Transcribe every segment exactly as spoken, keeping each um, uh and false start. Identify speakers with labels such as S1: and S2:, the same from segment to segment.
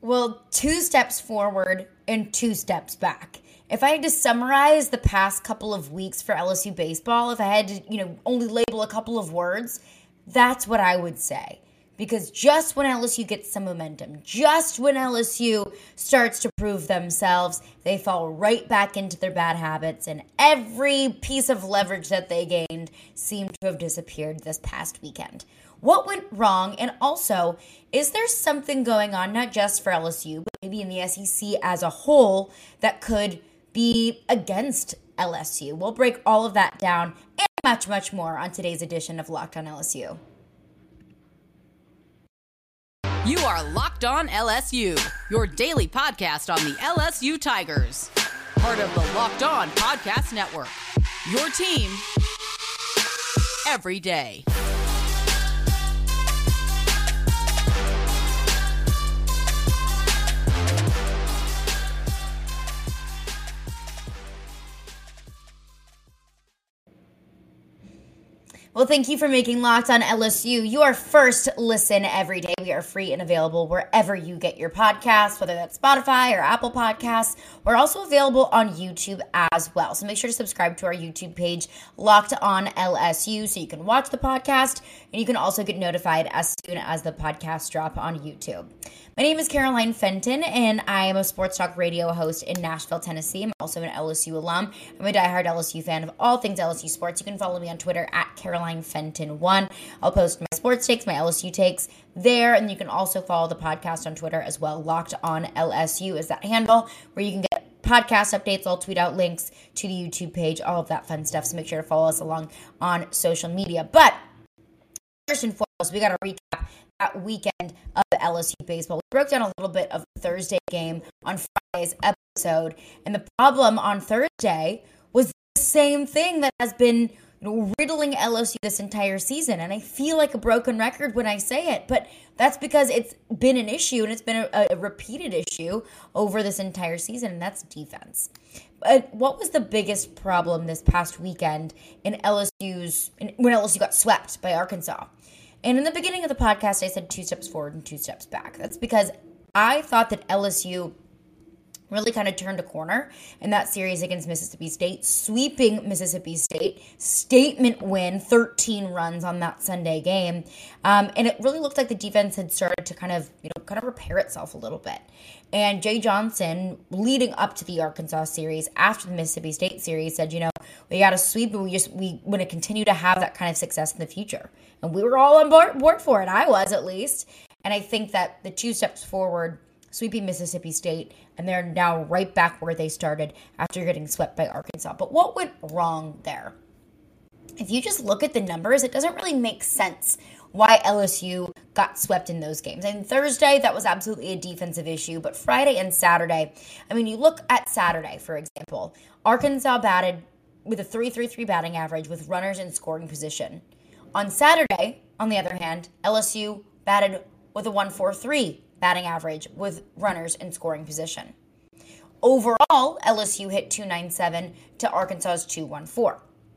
S1: Well, two steps forward and two steps back. If I had to summarize the past couple of weeks for L S U baseball, if I had to, you know, only label a couple of words, that's what I would say. Because just when L S U gets some momentum, just when L S U starts to prove themselves, they fall right back into their bad habits, and every piece of leverage that they gained seemed to have disappeared this past weekend. What went wrong? And also, is there something going on, not just for L S U, but maybe in the S E C as a whole, that could be against L S U? We'll break all of that down and much, much more on today's edition of Locked On L S U.
S2: You are Locked On L S U, your daily podcast on the L S U Tigers. Part of the Locked On Podcast Network, your team every day.
S1: Well, thank you for making Locked On L S U your first listen every day. We are free and available wherever you get your podcasts, whether that's Spotify or Apple Podcasts. We're also available on YouTube as well. So make sure to subscribe to our YouTube page, Locked On L S U, so you can watch the podcast and you can also get notified as soon as the podcasts drop on YouTube. My name is Caroline Fenton, and I am a sports talk radio host in Nashville, Tennessee. I'm also an L S U alum. I'm a diehard L S U fan of all things L S U sports. You can follow me on Twitter at Caroline Fenton one. I'll post my sports takes, my L S U takes there, and you can also follow the podcast on Twitter as well. Locked On L S U is that handle where you can get podcast updates. I'll tweet out links to the YouTube page, all of that fun stuff. So make sure to follow us along on social media. But first and foremost, we got to recap that weekend of the L S U baseball. We broke down a little bit of the Thursday game on Friday's episode, and the problem on Thursday was the same thing that has been, you know, riddling L S U this entire season. And I feel like a broken record when I say it, but that's because it's been an issue, and it's been a, a repeated issue over this entire season, and that's defense. But what was the biggest problem this past weekend in L S U's in, when L S U got swept by Arkansas? And in the beginning of the podcast, I said two steps forward and two steps back. That's because I thought that L S U really kind of turned a corner in that series against Mississippi State, sweeping Mississippi State, statement win, thirteen runs on that Sunday game. Um, and it really looked like the defense had started to kind of, you know, kind of repair itself a little bit. And Jay Johnson, leading up to the Arkansas series, after the Mississippi State series, said, you know, we got to sweep, and we just, we want to continue to have that kind of success in the future. And we were all on board, board for it. I was, at least. And I think that the two steps forward, sweeping Mississippi State, and they're now right back where they started after getting swept by Arkansas. But what went wrong there? If you just look at the numbers, it doesn't really make sense why L S U got swept in those games. And Thursday, that was absolutely a defensive issue. But Friday and Saturday, I mean, you look at Saturday, for example, Arkansas batted with a three three three batting average with runners in scoring position. On Saturday, on the other hand, L S U batted with a one four three batting average with runners in scoring position. Overall, L S U hit two ninety-seven to Arkansas's two fourteen.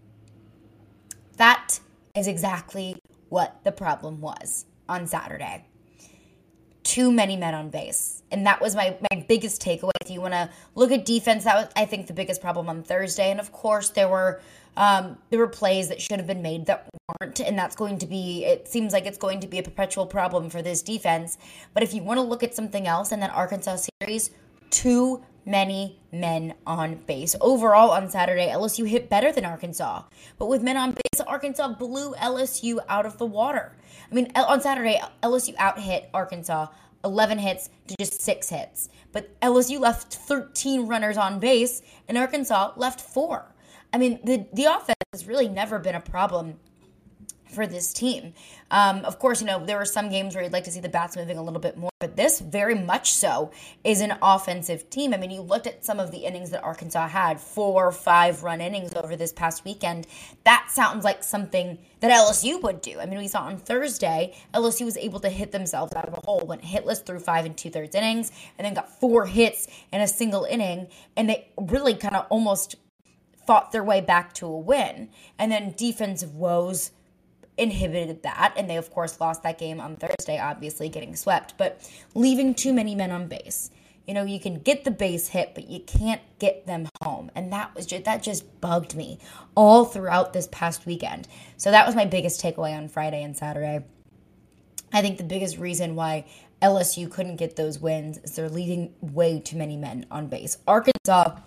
S1: That is exactly what the problem was on Saturday. Too many men on base. And that was my, my biggest takeaway. If you want to look at defense, that was, I think, the biggest problem on Thursday. And of course, there were um, there were plays that should have been made that weren't. And that's going to be, it seems like it's going to be a perpetual problem for this defense. But if you want to look at something else in that Arkansas series, too many men on base. Overall on Saturday, L S U hit better than Arkansas. But with men on base, Arkansas blew L S U out of the water. I mean, on Saturday, L S U out-hit Arkansas eleven hits to just six hits. But L S U left thirteen runners on base, and Arkansas left four. I mean, the, the offense has really never been a problem for this team. Um, of course, you know, there were some games where you'd like to see the bats moving a little bit more, but this very much so is an offensive team. I mean, you looked at some of the innings that Arkansas had, four, five run innings over this past weekend. That sounds like something that L S U would do. I mean, we saw on Thursday, L S U was able to hit themselves out of a hole, went hitless through five and two thirds innings, and then got four hits in a single inning, and they really kind of almost fought their way back to a win. And then defensive woes inhibited that, and they of course lost that game on Thursday, obviously getting swept, but leaving too many men on base. You know, you can get the base hit, but you can't get them home, and that was just, that just bugged me all throughout this past weekend. So that was my biggest takeaway on Friday and Saturday. I think the biggest reason why L S U couldn't get those wins is they're leaving way too many men on base. Arkansas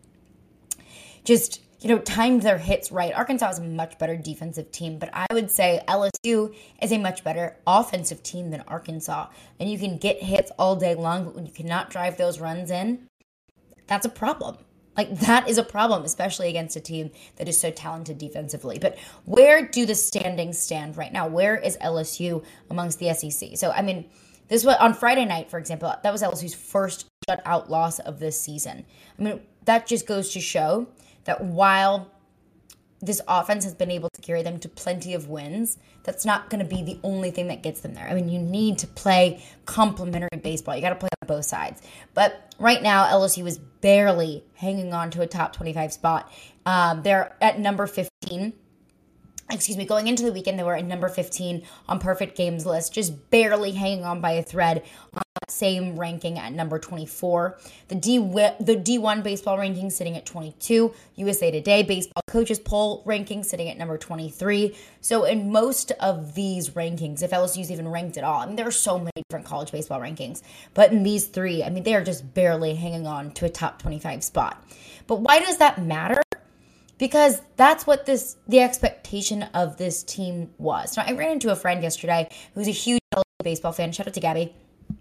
S1: just, you know, timed their hits right. Arkansas is a much better defensive team, but I would say L S U is a much better offensive team than Arkansas. And you can get hits all day long, but when you cannot drive those runs in, that's a problem. Like, that is a problem, especially against a team that is so talented defensively. But where do the standings stand right now? Where is L S U amongst the S E C? So, I mean, this was on Friday night, for example, that was L S U's first shutout loss of this season. I mean, that just goes to show that while this offense has been able to carry them to plenty of wins, that's not going to be the only thing that gets them there. I mean, you need to play complementary baseball. You got to play on both sides. But right now, L S U is barely hanging on to a top twenty-five spot. Um, they're at number fifteen. Excuse me, going into the weekend, they were at number fifteen on Perfect Games list, just barely hanging on by a thread on that same ranking at number twenty-four. The D the D one baseball ranking sitting at twenty-two. U S A Today baseball coaches poll ranking sitting at number twenty-three. So in most of these rankings, if L S U's even ranked at all, I mean, there are so many different college baseball rankings, but in these three, I mean, they are just barely hanging on to a top twenty-five spot. But why does that matter? Because that's what this the expectation of this team was. So I ran into a friend yesterday who's a huge L S U baseball fan. Shout out to Gabby.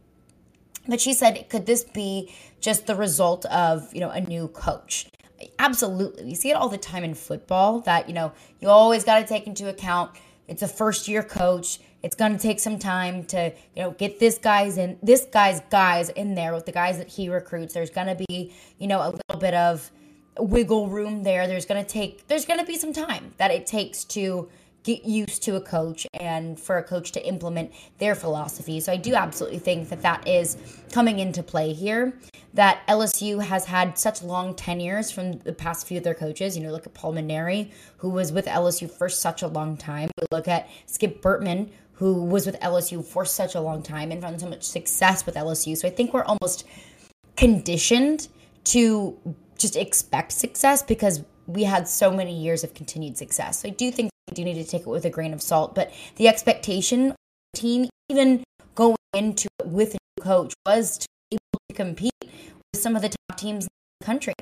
S1: But she said, could this be just the result of, you know, a new coach? Absolutely. We see it all the time in football that, you know, you always got to take into account it's a first-year coach. It's going to take some time to, you know, get this guy's in this guy's guys in there with the guys that he recruits. There's going to be, you know, a little bit of wiggle room there. There's going to take, there's going to be some time that it takes to get used to a coach and for a coach to implement their philosophy. So I do absolutely think that that is coming into play here, that L S U has had such long tenures from the past few of their coaches. You know, look at Paul Mainieri, who was with L S U for such a long time. Look at Skip Bertman, who was with L S U for such a long time and found so much success with L S U. So I think we're almost conditioned to just expect success because we had so many years of continued success. So I do think we do need to take it with a grain of salt, but the expectation of the team, even going into it with a new coach, was to be able to compete with some of the top teams in the country.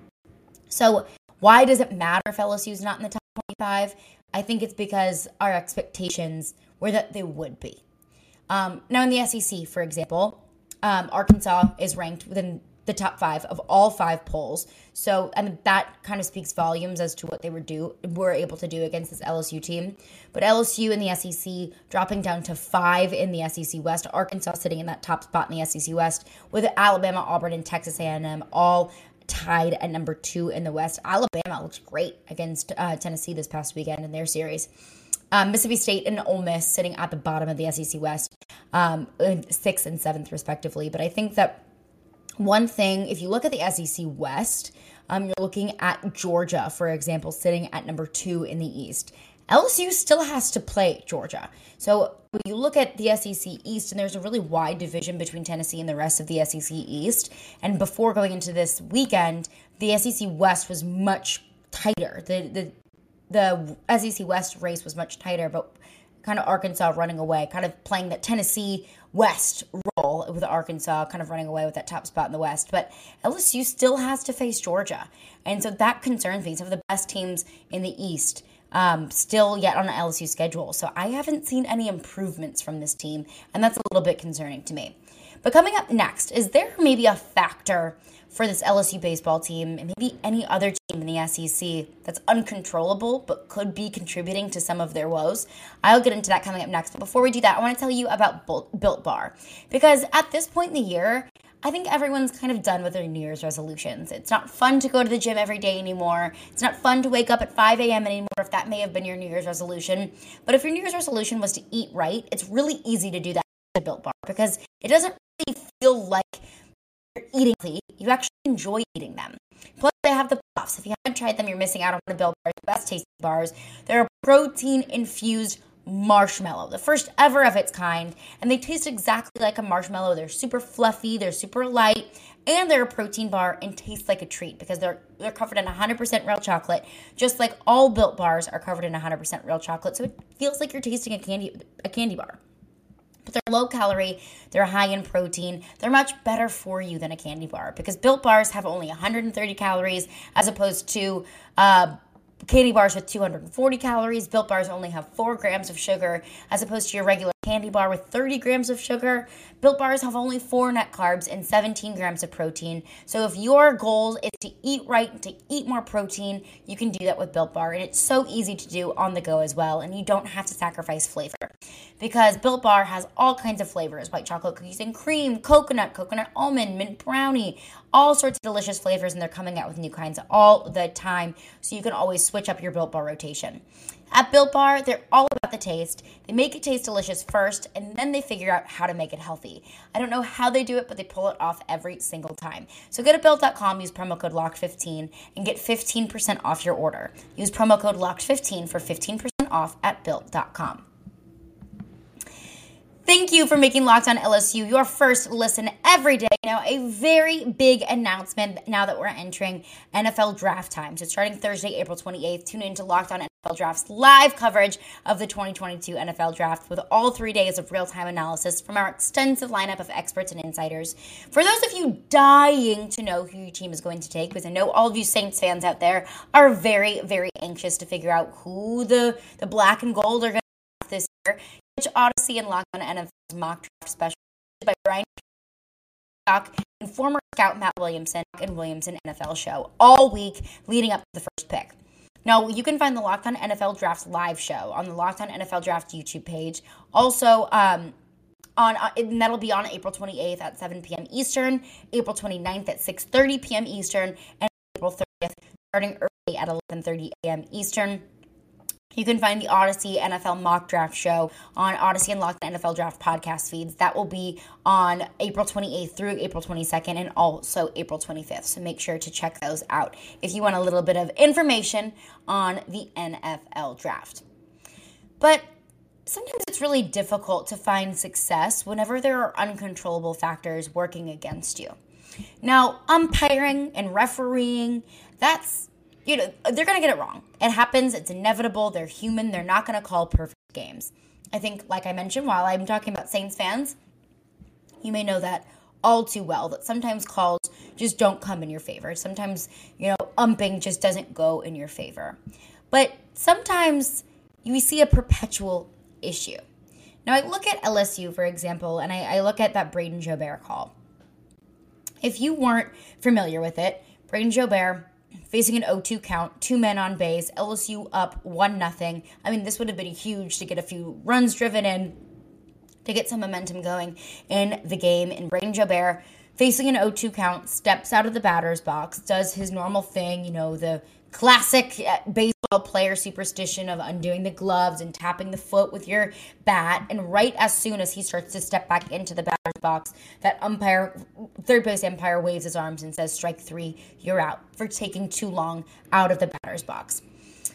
S1: So why does it matter if L S U is not in the top twenty-five? I think it's because our expectations were that they would be. Um, now in the S E C, for example, um, Arkansas is ranked within the top five of all five polls. So, I mean, that kind of speaks volumes as to what they were do were able to do against this L S U team. But L S U in the S E C dropping down to five in the S E C West. Arkansas sitting in that top spot in the S E C West with Alabama, Auburn, and Texas A and M all tied at number two in the West. Alabama looked great against uh, Tennessee this past weekend in their series. Um, Mississippi State and Ole Miss sitting at the bottom of the S E C West, um, sixth and seventh respectively. But I think that one thing, if you look at the S E C West, um, you're looking at Georgia, for example, sitting at number two in the East. L S U still has to play Georgia. So when you look at the S E C East, and there's a really wide division between Tennessee and the rest of the S E C East, and before going into this weekend, the S E C West was much tighter. The the the S E C West race was much tighter, but kind of Arkansas running away, kind of playing that Tennessee West role with Arkansas, kind of running away with that top spot in the West. But L S U still has to face Georgia. And so that concerns me. Some of the best teams in the East um, still yet on the L S U schedule. So I haven't seen any improvements from this team, and that's a little bit concerning to me. But coming up next, is there maybe a factor for this L S U baseball team and maybe any other team in the S E C that's uncontrollable but could be contributing to some of their woes? I'll get into that coming up next. But before we do that, I want to tell you about Built Bar. Because at this point in the year, I think everyone's kind of done with their New Year's resolutions. It's not fun to go to the gym every day anymore. It's not fun to wake up at five a.m. anymore if that may have been your New Year's resolution. But if your New Year's resolution was to eat right, it's really easy to do that with Built Bar because it doesn't really feel like you're eating healthy. You actually enjoy eating them. Plus, they have the puffs. If you haven't tried them, you're missing out on the Built Bars, the best tasting bars. They're protein-infused marshmallow, the first ever of its kind, and they taste exactly like a marshmallow. They're super fluffy, they're super light, and they're a protein bar and taste like a treat because they're they're covered in one hundred percent real chocolate, just like all Built bars are covered in one hundred percent real chocolate, so it feels like you're tasting a candy a candy bar. But they're low calorie, they're high in protein, they're much better for you than a candy bar because Built bars have only one hundred thirty calories as opposed to uh, candy bars with two hundred forty calories. Built bars only have four grams of sugar as opposed to your regular candy bar with thirty grams of sugar. Built bars have only four net carbs and seventeen grams of protein. So if your goal is to eat right and to eat more protein, you can do that with Built Bar. And it's so easy to do on the go as well. And you don't have to sacrifice flavor because Built Bar has all kinds of flavors: white chocolate cookies and cream, coconut, coconut almond, mint brownie, all sorts of delicious flavors. And they're coming out with new kinds all the time. So you can always switch up your Built Bar rotation. At Built Bar, they're all about the taste. They make it taste delicious first, and then they figure out how to make it healthy. I don't know how they do it, but they pull it off every single time. So go to Built dot com, use promo code locked fifteen, and get fifteen percent off your order. Use promo code locked fifteen for fifteen percent off at Built dot com. Thank you for making Locked On L S U your first listen every day. Now, a very big announcement now that we're entering N F L draft time. So starting Thursday, April twenty-eighth, tune in to Locked On N F L Draft's live coverage of the twenty twenty-two N F L Draft with all three days of real-time analysis from our extensive lineup of experts and insiders. For those of you dying to know who your team is going to take, because I know all of you Saints fans out there are very, very anxious to figure out who the, the black and gold are going to draft this year, Pitch Odyssey and Locked On N F L's mock draft special by Brian Peacock and former scout Matt Williamson and Williamson N F L show all week leading up to the first pick. Now, you can find the Locked On N F L Draft live show on the Locked On N F L Draft YouTube page. Also, um, on uh, and that'll be on April twenty-eighth at seven p.m. Eastern, April twenty-ninth at six thirty p.m. Eastern, and April thirtieth starting early at eleven thirty a.m. Eastern. You can find the Odyssey N F L Mock Draft Show on Odyssey and Locked On N F L Draft podcast feeds. That will be on April twenty-eighth through April twenty-second and also April twenty-fifth. So make sure to check those out if you want a little bit of information on the N F L Draft. But sometimes it's really difficult to find success whenever there are uncontrollable factors working against you. Now, umpiring and refereeing, that's You know, they're going to get it wrong. It happens. It's inevitable. They're human. They're not going to call perfect games. I think, like I mentioned, while I'm talking about Saints fans, you may know that all too well, that sometimes calls just don't come in your favor. Sometimes, you know, umping just doesn't go in your favor. But sometimes you see a perpetual issue. Now, I look at L S U, for example, and I, I look at that Braden Jobert call. If you weren't familiar with it, Braden Jobert facing an oh two count, two men on base, L S U up one nothing. I mean, this would have been huge to get a few runs driven in, to get some momentum going in the game. And Braden Jobert, facing an oh two count, steps out of the batter's box, does his normal thing, you know, the classic baseball player superstition of undoing the gloves and tapping the foot with your bat. And right as soon as he starts to step back into the batter's box, that umpire, third base umpire waves his arms and says, strike three, you're out for taking too long out of the batter's box.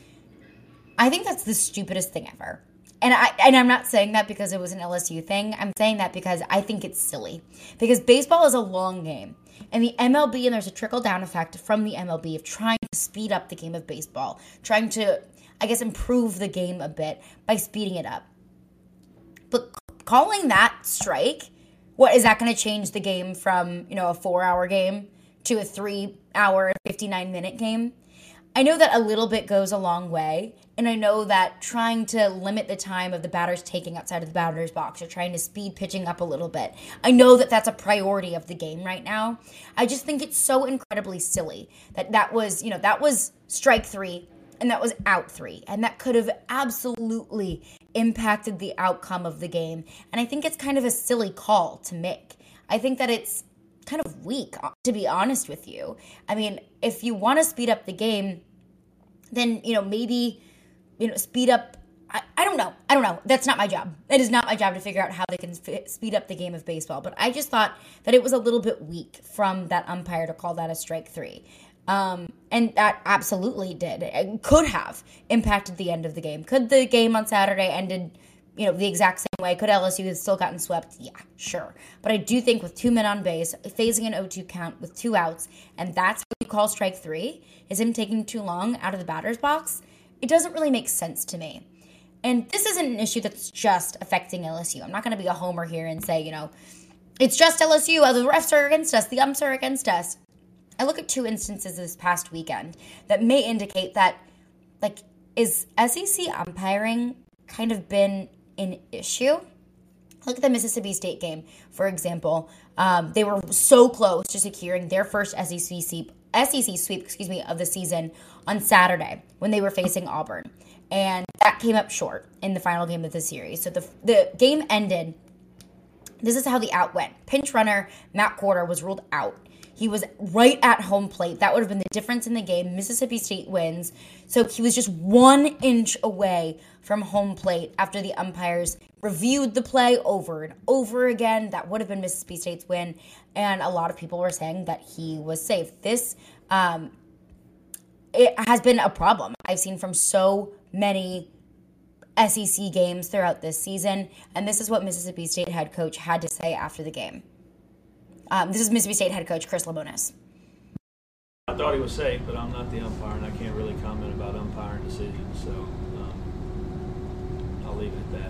S1: I think that's the stupidest thing ever. And, I, and I'm not saying that because it was an L S U thing. I'm saying that because I think it's silly. Because baseball is a long game. And the M L B, and there's a trickle-down effect from the M L B of trying to speed up the game of baseball. Trying to, I guess, improve the game a bit by speeding it up. But calling that strike, what, is that going to change the game from, you know, a four-hour game to a three-hour, fifty-nine minute game? I know that a little bit goes a long way, and I know that trying to limit the time of the batters taking outside of the batter's box or trying to speed pitching up a little bit, I know that that's a priority of the game right now. I just think it's so incredibly silly that that was, you know, that was strike three and that was out three, and that could have absolutely impacted the outcome of the game. And I think it's kind of a silly call to make. I think that it's kind of weak, to be honest with you. I mean, if you want to speed up the game, then, you know, maybe, you know, speed up. I, I don't know. I don't know. That's not my job. It is not my job to figure out how they can f- speed up the game of baseball. But I just thought that it was a little bit weak from that umpire to call that a strike three. Um, and that absolutely did. It could have impacted the end of the game. Could the game on Saturday ended, you know, the exact same way? Could L S U have still gotten swept? Yeah, sure. But I do think with two men on base, phasing an oh two count with two outs, and that's what you call strike three, is him taking too long out of the batter's box, it doesn't really make sense to me. And this isn't an issue that's just affecting L S U. I'm not going to be a homer here and say, you know, it's just L S U. The refs are against us. The umps are against us. I look at two instances this past weekend that may indicate that, like, is S E C umpiring kind of been an issue? Look at the Mississippi State game, for example. Um, they were so close to securing their first S E C sweep, S E C sweep, excuse me, of the season on Saturday when they were facing Auburn, and that came up short in the final game of the series. So the the game ended. This is how the out went. Pinch runner Matt Corder was ruled out. He was right at home plate. That would have been the difference in the game. Mississippi State wins. So he was just one inch away from home plate after the umpires reviewed the play over and over again. That would have been Mississippi State's win. And a lot of people were saying that he was safe. This um, it has been a problem I've seen from so many S E C games throughout this season. And this is what Mississippi State head coach had to say after the game. Um, this is Mississippi State head coach Chris Lemonis.
S3: I thought he was safe, but I'm not the umpire, and I can't really comment about umpiring decisions, so um, I'll leave it at that.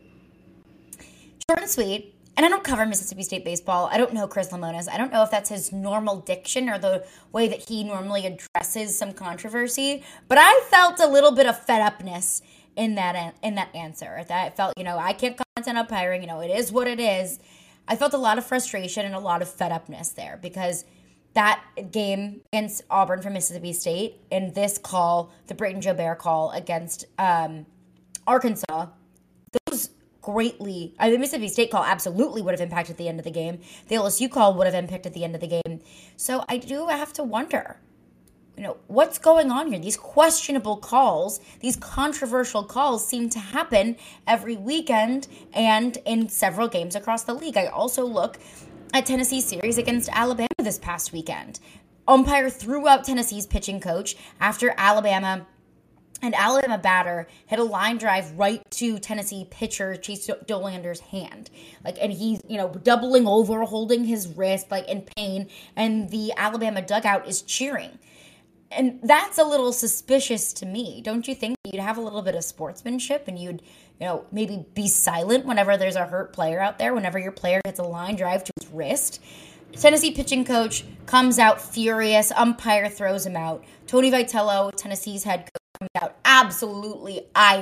S1: Short and sweet. And I don't cover Mississippi State baseball. I don't know Chris Lemonis. I don't know if that's his normal diction or the way that he normally addresses some controversy. But I felt a little bit of fed upness in that in that answer. That I felt, you know, I can't comment on umpiring. You know, it is what it is. I felt a lot of frustration and a lot of fed upness there because that game against Auburn for Mississippi State and this call, the Brayton Jobert call against um, Arkansas, those greatly, I mean, the Mississippi State call absolutely would have impacted the end of the game. The L S U call would have impacted the end of the game. So I do have to wonder, you know, what's going on here? These questionable calls, these controversial calls seem to happen every weekend and in several games across the league. I also look at Tennessee's series against Alabama this past weekend. Umpire threw out Tennessee's pitching coach after Alabama and Alabama batter hit a line drive right to Tennessee pitcher Chase Dolander's hand. Like, and he's, you know, doubling over, holding his wrist, like in pain, and the Alabama dugout is cheering. And that's a little suspicious to me. Don't you think you'd have a little bit of sportsmanship and you'd, you know, maybe be silent whenever there's a hurt player out there, whenever your player hits a line drive to his wrist? Tennessee pitching coach comes out furious. Umpire throws him out. Tony Vitello, Tennessee's head coach, comes out absolutely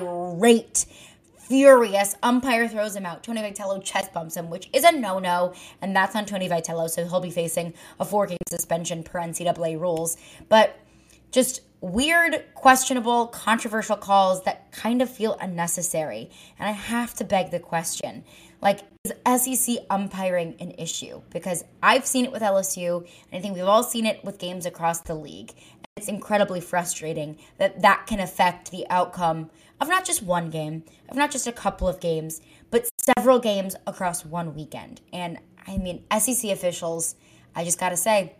S1: irate, furious. Umpire throws him out. Tony Vitello chest bumps him, which is a no-no, and that's on Tony Vitello, so he'll be facing a four-game suspension per N C double A rules. But just weird, questionable, controversial calls that kind of feel unnecessary. And I have to beg the question, like, is S E C umpiring an issue? Because I've seen it with L S U, and I think we've all seen it with games across the league. And it's incredibly frustrating that that can affect the outcome of not just one game, of not just a couple of games, but several games across one weekend. And, I mean, S E C officials, I just got to say,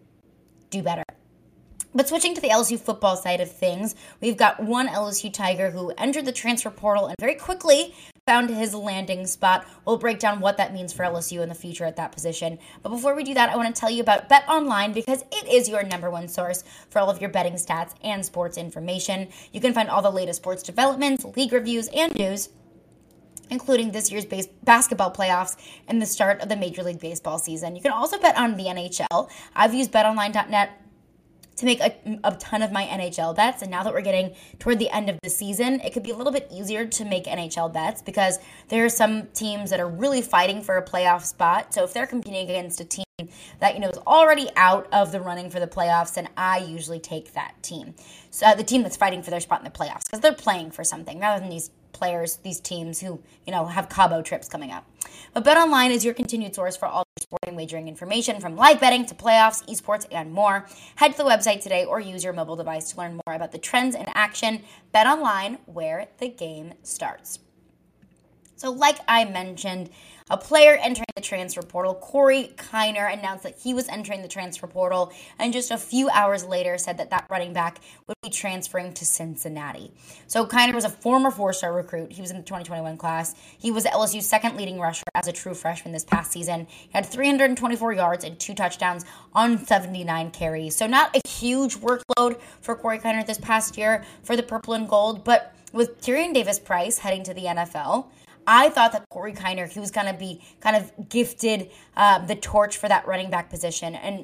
S1: do better. But switching to the L S U football side of things, we've got one L S U Tiger who entered the transfer portal and very quickly found his landing spot. We'll break down what that means for L S U in the future at that position. But before we do that, I want to tell you about BetOnline because it is your number one source for all of your betting stats and sports information. You can find all the latest sports developments, league reviews, and news, including this year's base- basketball playoffs and the start of the Major League Baseball season. You can also bet on the N H L. I've used bet online dot net to make a, a ton of my N H L bets. And now that we're getting toward the end of the season, it could be a little bit easier to make N H L bets because there are some teams that are really fighting for a playoff spot. So if they're competing against a team that, you know, is already out of the running for the playoffs, then I usually take that team. So uh, the team that's fighting for their spot in the playoffs because they're playing for something rather than these players, these teams who, you know, have Cabo trips coming up. But BetOnline is your continued source for all your sporting wagering information from live betting to playoffs, esports, and more. Head to the website today or use your mobile device to learn more about the trends in action. BetOnline, where the game starts. So like I mentioned, a player entering the transfer portal. Corey Kiner announced that he was entering the transfer portal, and just a few hours later said that that running back would be transferring to Cincinnati. So Kiner was a former four-star recruit. He was in the twenty twenty-one class. He was L S U's second leading rusher as a true freshman this past season. He had three hundred twenty-four yards and two touchdowns on seventy-nine carries. So not a huge workload for Corey Kiner this past year for the purple and gold, but with Tyrion Davis-Price heading to the N F L, I thought that Corey Kiner, he was going to be kind of gifted uh, the torch for that running back position. And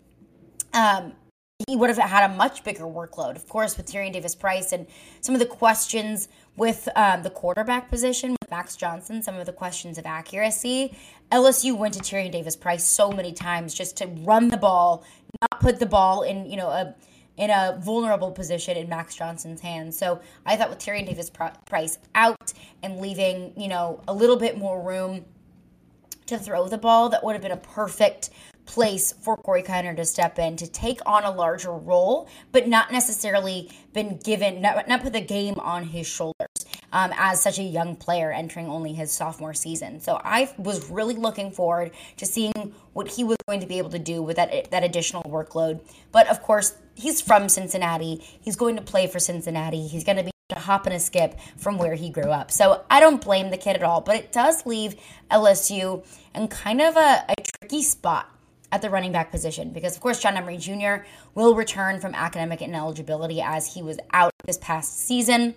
S1: um, he would have had a much bigger workload, of course, with Tyrion Davis-Price and some of the questions with um, the quarterback position with Max Johnson, some of the questions of accuracy. L S U went to Tyrion Davis-Price so many times just to run the ball, not put the ball in, you know, a in a vulnerable position in Max Johnson's hands. So I thought with Tyrion Davis-Price out and leaving, you know, a little bit more room to throw the ball, that would have been a perfect place for Corey Kiner to step in, to take on a larger role, but not necessarily been given, not, not put the game on his shoulders um, as such a young player entering only his sophomore season. So I was really looking forward to seeing what he was going to be able to do with that, that additional workload. But of course, he's from Cincinnati. He's going to play for Cincinnati. He's going to be a hop and a skip from where he grew up. So I don't blame the kid at all, but it does leave L S U in kind of a, a tricky spot at the running back position, because of course John Emery Junior will return from academic ineligibility as he was out this past season.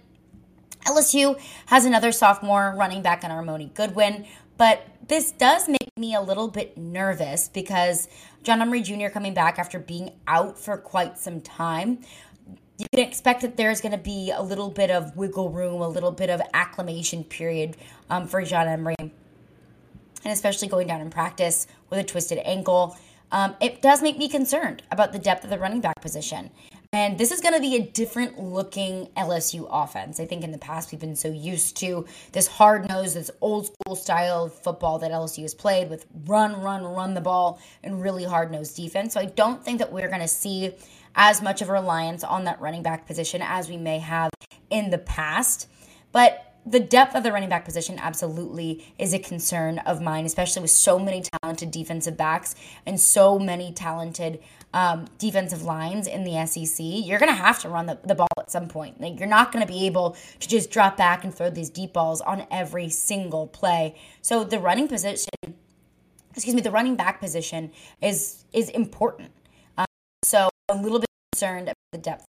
S1: L S U has another sophomore running back in Armoni Goodwin, but this does make me a little bit nervous because John Emery Junior coming back after being out for quite some time, you can expect that there's going to be a little bit of wiggle room, a little bit of acclimation period um, for John Emery, and especially going down in practice with a twisted ankle. Um, it does make me concerned about the depth of the running back position. And this is going to be a different looking L S U offense. I think in the past we've been so used to this hard-nosed, this old school style of football that L S U has played with run, run, run the ball and really hard-nosed defense. So I don't think that we're going to see as much of a reliance on that running back position as we may have in the past. But the depth of the running back position absolutely is a concern of mine, especially with so many talented defensive backs and so many talented um, defensive lines in the S E C. You're going to have to run the, the ball at some point. Like, you're not going to be able to just drop back and throw these deep balls on every single play. So the running position, excuse me, the running back position is is important. Um, so I'm a little bit concerned about the depth.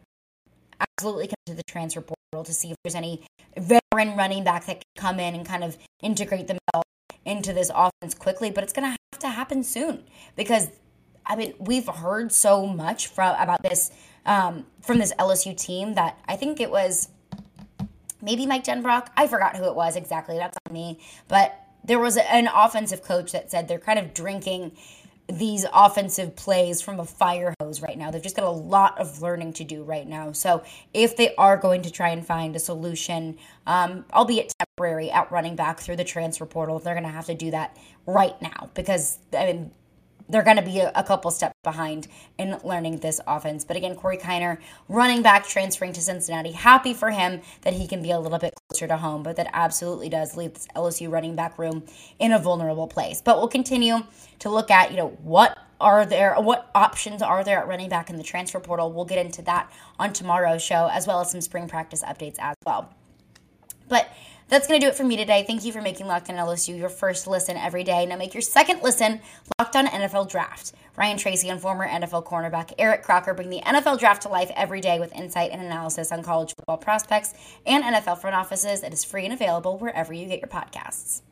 S1: Absolutely come to the transfer portal to see if there's any veteran running back that can come in and kind of integrate themselves into this offense quickly, but it's going to have to happen soon because, I mean, we've heard so much from about this um, from this L S U team that I think it was maybe Mike Denbrock. I forgot who it was exactly. That's on me. But there was an offensive coach that said they're kind of drinking these offensive plays from a fire hose right now. They've just got a lot of learning to do right now. So if they are going to try and find a solution, um, albeit temporary, at running back through the transfer portal, they're going to have to do that right now because, I mean, they're going to be a, a couple steps behind in learning this offense. But again, Corey Kiner, running back, transferring to Cincinnati. Happy for him that he can be a little bit closer to home, but that absolutely does leave this L S U running back room in a vulnerable place. But we'll continue to look at, you know, what are there, what options are there at running back in the transfer portal. We'll get into that on tomorrow's show, as well as some spring practice updates as well. But that's going to do it for me today. Thank you for making Locked On L S U your first listen every day. Now make your second listen Locked On N F L Draft. Ryan Tracy and former N F L cornerback Eric Crocker bring the N F L Draft to life every day with insight and analysis on college football prospects and N F L front offices. It is free and available wherever you get your podcasts.